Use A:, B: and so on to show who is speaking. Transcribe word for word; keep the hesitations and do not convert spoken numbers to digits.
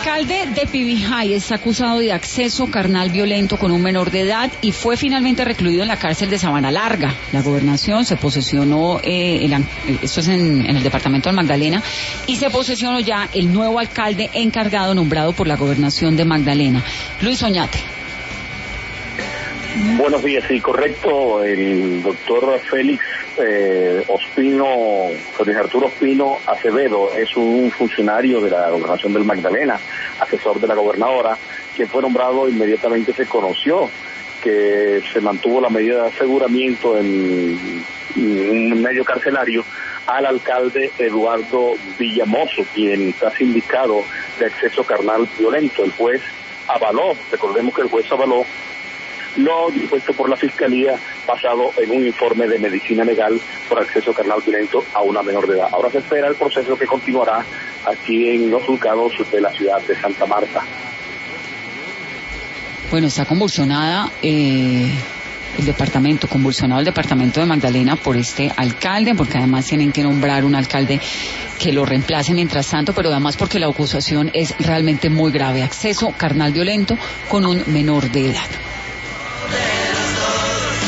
A: alcalde de Pibijay está acusado de acceso carnal violento con un menor de edad y fue finalmente recluido en la cárcel de Sabana Larga. La gobernación se posesionó, eh, el, esto es en, en el departamento del Magdalena, y se posesionó ya el nuevo alcalde encargado nombrado por la gobernación de Magdalena, Luis Oñate.
B: Buenos días, sí, correcto. El doctor Félix eh, Ospino, Félix Arturo Ospino Acevedo, es un funcionario de la gobernación del Magdalena, asesor de la gobernadora, quien fue nombrado. Inmediatamente se conoció que se mantuvo la medida de aseguramiento en, en un medio carcelario al alcalde Eduardo Villamoso, quien está sindicado de acceso carnal violento. El juez avaló, recordemos que el juez avaló lo dispuesto por la Fiscalía basado en un informe de medicina legal por acceso carnal violento a una menor de edad. Ahora se espera el proceso que continuará aquí en los juzgados de la ciudad de Santa Marta.
A: Bueno, está convulsionada eh, el departamento, convulsionado el departamento de Magdalena por este alcalde, porque además tienen que nombrar un alcalde que lo reemplace mientras tanto, pero además porque la acusación es realmente muy grave, acceso carnal violento con un menor de edad.